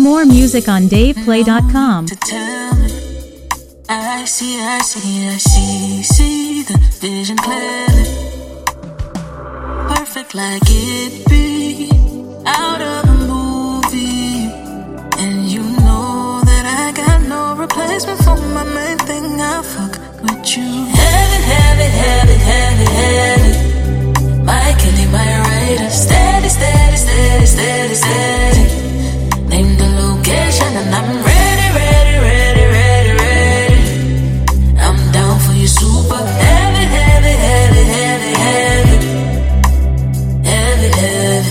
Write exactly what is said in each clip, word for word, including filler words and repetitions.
More music on dave play dot com. To tell me, I see, I see, I see, see the vision clearly. Perfect like it be out of a movie. And you know that I got no replacement for my main thing. I fuck with you. Heavy, heavy, heavy, heavy, heavy. My killing, my rider. Steady, steady, steady, steady, steady. Name the location and I'm ready, ready, ready, ready, ready. I'm down for you, super heavy, heavy, heavy, heavy, heavy, heavy, heavy.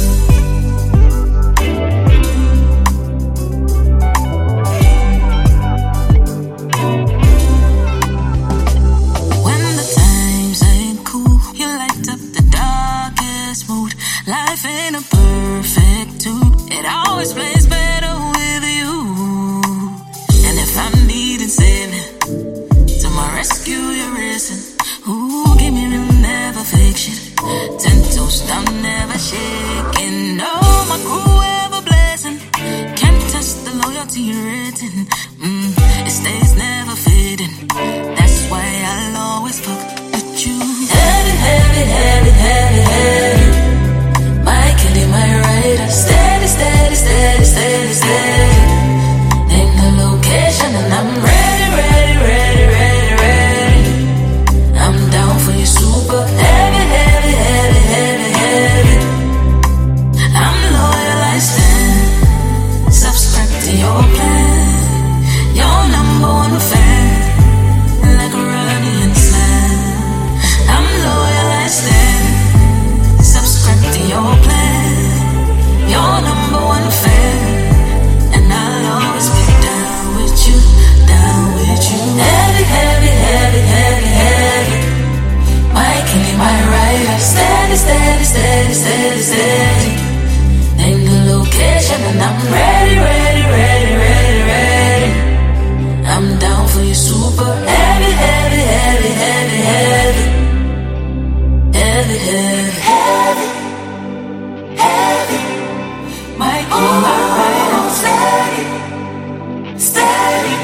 When the times ain't cool, you light up the darkest mood. Life ain't a perfect tune. It always plays better with you. And if I'm needing saving, to my rescue you're racing. Ooh, give me real, never fiction. Ten toes down, never shaking. No, my crew ever blessing. Can't touch the loyalty written. Mm, it stays never fading. That's why I'll always fuck with you. Heavy, heavy, heavy, heavy, heavy. My killing, my rider. Steady, steady, steady, steady, steady. Name the location and I'm ready, ready, ready, ready, ready. I'm down for you, super heavy, heavy, heavy, heavy, heavy. I'm loyal, I stand. Subscribe to your plan. Your number one fan. Like a running slam. I'm loyal, I stand. Subscribe to your plan. Your number one fan. And I'll always be down with you, down with you. Heavy, heavy, heavy, heavy, heavy. My killing, my rider. Steady, steady, steady, steady, steady. Name the location and I'm ready, ready, ready, ready, ready. I'm down for you, super heavy, heavy, heavy, heavy, heavy. Heavy, heavy, heavy, heavy. My killing, my rider. Steady, steady.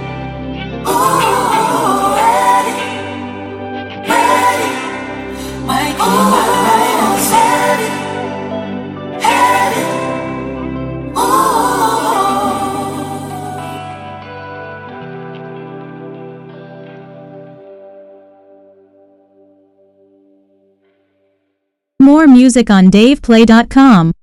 Ooh, ready, ready. My killing, my rider. Steady, heavy. Ooh. More music on dave play dot com.